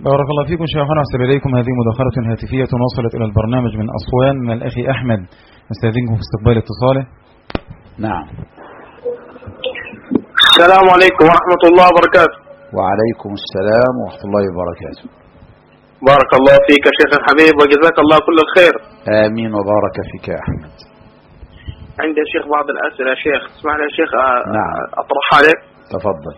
بارك الله فيكم شيخنا، أحسن إليكم. هذه مداخلة هاتفية وصلت إلى البرنامج من أسوان من الأخ أحمد، نستأذنكم في استقبال اتصاله. نعم. السلام عليكم ورحمة الله وبركاته. وعليكم السلام ورحمة الله وبركاته. بارك الله فيك يا شيخ الحبيب وجزاك الله كل الخير. آمين وبارك فيك يا أحمد. عندي يا شيخ بعض الأسئلة يا شيخ، اسمح لي يا شيخ نعم. أطرحها عليك. تفضل.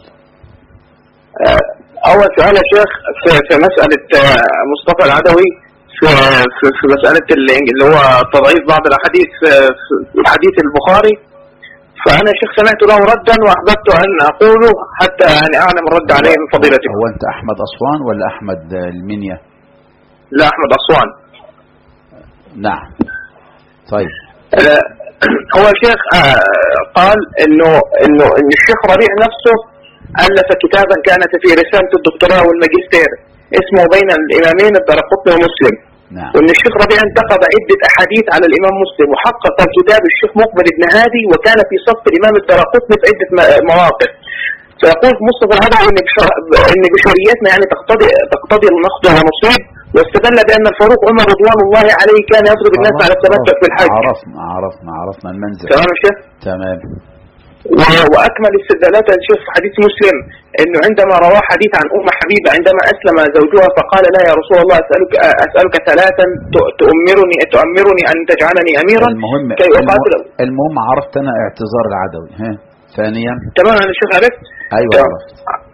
أول سؤال يا شيخ في مسألة مصطفى العدوي في مسألة اللي هو تضعيف بعض الأحاديث في حديث البخاري، فأنا شيخ سمعت له ردا وأحببت أن أقوله حتى يعني أعلم الرد عليه من فضيلتك. هو أنت أحمد أسوان ولا أحمد المنيا؟ لا، أحمد أسوان. نعم. طيب. هو شيخ قال إنه الشيخ ربيع نفسه ألف كتابا كانت في رسالة الدكتوراه والماجستير اسمه بين الإمامين الدارقطني ومسلم. نعم. وإن الشيخ ربيع انتقد عدة أحاديث على الإمام مسلم، وحقق الكتاب الشيخ مقبل بن هادي وكان في صف الإمام الدارقطني في عدة مواقف. فيقول مصطفى العدوي إن بشريتنا يعني تقتضي النقد ونصيب، واستدل بأن الفاروق عمر رضوان الله عليه كان يضرب الناس على التمتع في الحج. عرفنا المنزل. تمام يا شيخ؟ تمام. وأكمل استدلالات الشيخ في حديث مسلم إنه عندما روى حديث عن أم حبيبة عندما أسلم زوجها فقال لا يا رسول الله أسألك ثلاثا تؤمرني أن تجعلني أميرا كي أقاتل. المهم عرفت أنا اعتذار العدوي. ثانيا. تمام أنا الشيخ عرفت. أيوة عرفت.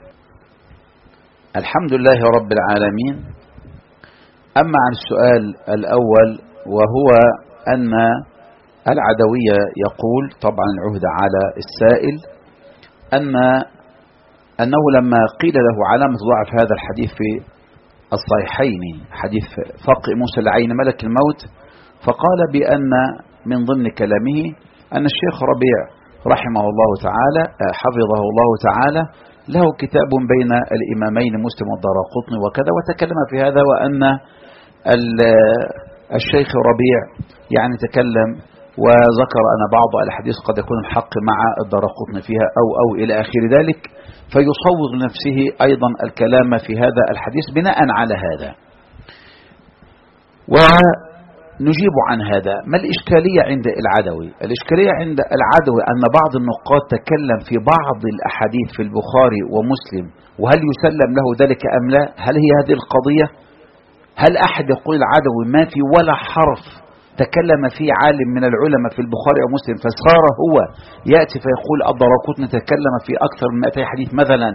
الحمد لله رب العالمين. أما عن السؤال الأول وهو أن العدوية يقول طبعا العهد على السائل أنه لما قيل له علامة ضعف هذا الحديث في الصحيحين حديث فقء موسى العين ملك الموت، فقال بأن من ضمن كلامه أن الشيخ ربيع رحمه الله تعالى حفظه الله تعالى له كتاب بين الإمامين مسلم والدارقطني وكذا، وتكلم في هذا، وأن الشيخ ربيع يعني تكلم وذكر أن بعض الحديث قد يكون الحق مع الدارقطني فيها أو إلى آخر ذلك، فيصوغ لنفسه أيضا الكلام في هذا الحديث بناء على هذا. ونجيب عن هذا. ما الإشكالية عند العدوي؟ الإشكالية عند العدوي أن بعض النقاد تكلم في بعض الأحاديث في البخاري ومسلم، وهل يسلم له ذلك أم لا؟ هل هي هذه القضية؟ هل أحد يقول العدوي ما في ولا حرف تكلم فيه عالم من العلماء في البخاري ومسلم فصار هو يأتي فيقول الدارقطني تكلم في أكثر من 200 حديث مثلا،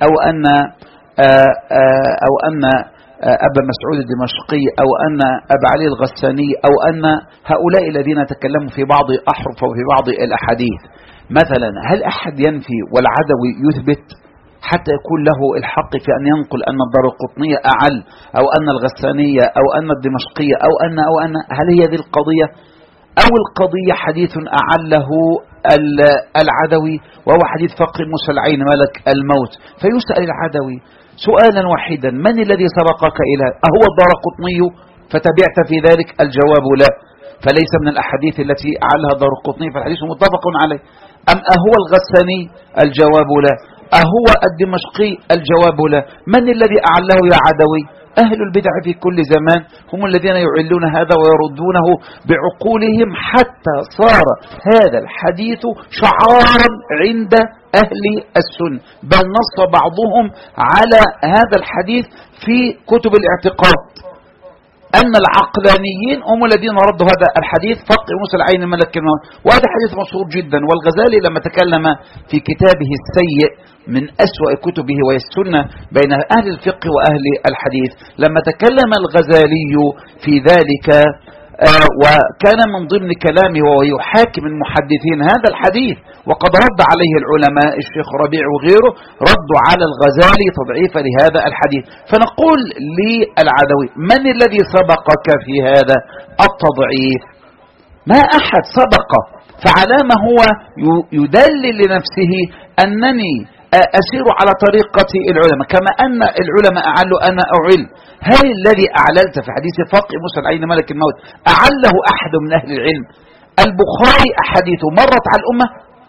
أو أن أبا مسعود الدمشقي أو أن أبا علي الغساني أو أن هؤلاء الذين تكلموا في بعض أحرف وفي بعض الأحاديث مثلا، هل أحد ينفي والعدوي يثبت حتى يكون له الحق في أن ينقل أن الدارقطنية أعل أو أن الغسانية أو أن الدمشقية أو أن هل هي ذي القضية أو القضية حديث أعله العدوي وهو حديث فقر موسى العين ملك الموت؟ فيسأل العدوي سؤالا واحدا: من الذي سبقك إلى أهو الدارقطني فتبعت في ذلك؟ الجواب لا، فليس من الأحاديث التي أعلها الدارقطني فالحديث متفق عليه. أم أهو الغساني؟ الجواب لا. أهو الدمشقي؟ الجواب لا. من الذي أعله يا عدوي؟ أهل البدع في كل زمان هم الذين يعلون هذا ويردونه بعقولهم، حتى صار هذا الحديث شعارا عند أهل السنة، بل نص بعضهم على هذا الحديث في كتب الاعتقاد أن العقلانيين هم الذين ردوا هذا الحديث فقر موسى العين ملك الموت، وهذا حديث مشهور جدا. والغزالي لما تكلم في كتابه السيء من أسوأ كتبه وهي السنة بين أهل الفقه وأهل الحديث، لما تكلم الغزالي في ذلك وكان من ضمن كلامه وهو يحاكم المحدثين هذا الحديث، وقد رد عليه العلماء الشيخ ربيع وغيره ردوا على الغزالي تضعيفا لهذا الحديث. فنقول للعدوي: من الذي سبقك في هذا التضعيف؟ ما أحد سبقه، فعلى ما هو يدلل لنفسه أنني أسير على طريقة العلماء كما أن العلماء أعلوا أنا أعل. هل الذي أعللت في حديث فقر موسى العين ملك الموت أعله أحد من أهل العلم؟ البخاري أحاديثه مرت على الأمة؟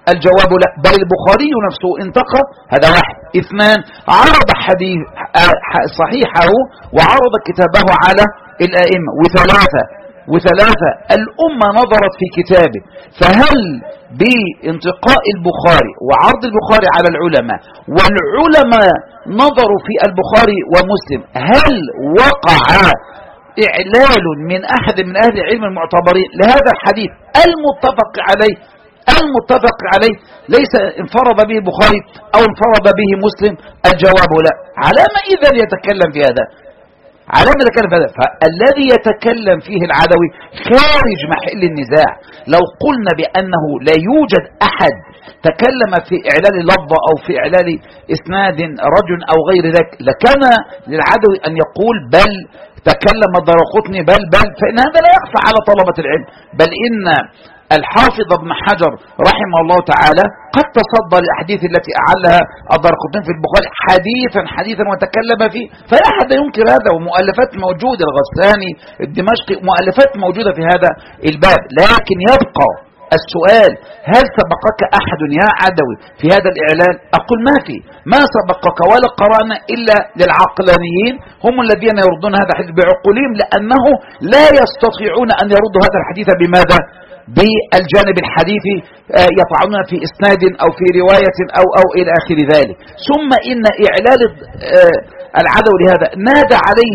الجواب لا، بل البخاري نفسه انتقى. هذا واحد. اثنان، عرض حديث صحيحه وعرض كتابه على الائمه. وثلاثة الأمة نظرت في كتابه، فهل بانتقاء البخاري وعرض البخاري على العلماء والعلماء نظروا في البخاري ومسلم، هل وقع إعلال من أحد من أهل العلم المعتبرين لهذا الحديث المتفق عليه ليس انفرد به البخاري أو انفرد به مسلم؟ الجواب لا. على ما إذا يتكلم في هذا؟ فالذي يتكلم فيه العدوي خارج محل النزاع. لو قلنا بأنه لا يوجد أحد تكلم في إعلال لفظة أو في إعلال إسناد رجل أو غير ذلك لكان للعدوي أن يقول بل تكلم الدارقطني بل فإن هذا لا يخفى على طلبة العلم، بل إن الحافظ ابن حجر رحمه الله تعالى قد تصدى للأحاديث التي أعلها الدارقطني في البخاري حديثا وتكلم فيه، فلا أحد ينكر هذا، ومؤلفات موجودة، الغساني الدمشقي مؤلفات موجودة في هذا الباب. لكن يبقى السؤال، هل سبقك أحد يا عدوي في هذا الإعلان؟ أقول ما سبقك، ولا قرأنا إلا للعقلانيين، هم الذين يردون هذا الحديث بعقولهم، لأنه لا يستطيعون أن يردوا هذا الحديث بماذا؟ بالجانب الحديثي، يطعنون في إسناد أو في رواية أو إلى آخر ذلك. ثم إن إعلال العدو لهذا نادى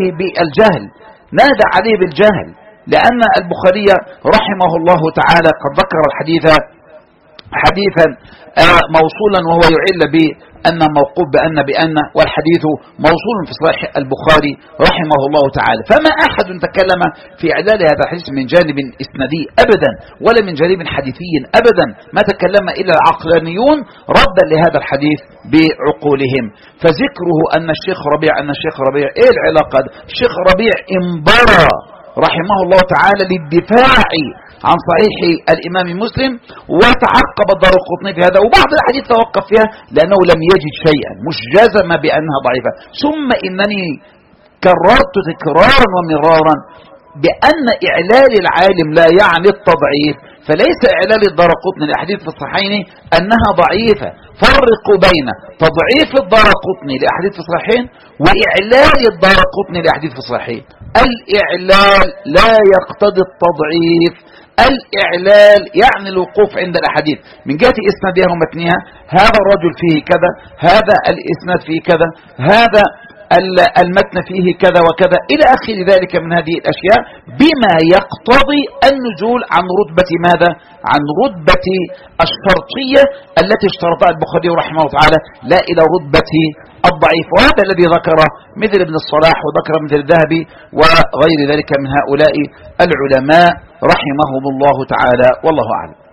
عليه بالجهل، لأن البخاري رحمه الله تعالى قد ذكر الحديث حديثا موصولا وهو يعل بأن موقوف بأن والحديث موصول في صحيح البخاري رحمه الله تعالى. فما أحد تكلم في إعلال هذا الحديث من جانب إسنادي أبدا ولا من جانب حديثي أبدا، ما تكلم إلا العقلانيون ردا لهذا الحديث بعقولهم. فذكره أن الشيخ ربيع إيه العلاقة؟ الشيخ ربيع انبرى رحمه الله تعالى للدفاع عن صحيح الإمام مسلم، وتعقب الدارقطني في هذا، وبعض الحديث توقف فيها لأنه لم يجد شيئا، مش جزم بأنها ضعيفة. ثم إنني كررت تكرارا ومرارا بأن إعلال العالم لا يعني التضعيف، فليس إعلال الدارقطني لأحاديث في الصحيحين أنها ضعيفة. فرقوا بين تضعيف الدارقطني لأحاديث في الصحيحين وإعلال الدارقطني لأحاديث في الصحيحين. الإعلال لا يقتضي التضعيف، الإعلال يعني الوقوف عند الأحاديث من جهة إسنادها ومتنها، هذا الرجل فيه كذا، هذا الإسناد فيه كذا، هذا المتن فيه كذا وكذا إلى آخر ذلك من هذه الأشياء، بما يقتضي النزول عن رتبة ماذا؟ عن رتبة الشرطية التي اشترطها البخاري رحمه الله تعالى، لا إلى رتبة الضعيف. وهذا الذي ذكره مثل ابن الصلاح وذكر مثل الذهبي وغير ذلك من هؤلاء العلماء رحمهم الله تعالى، والله أعلم.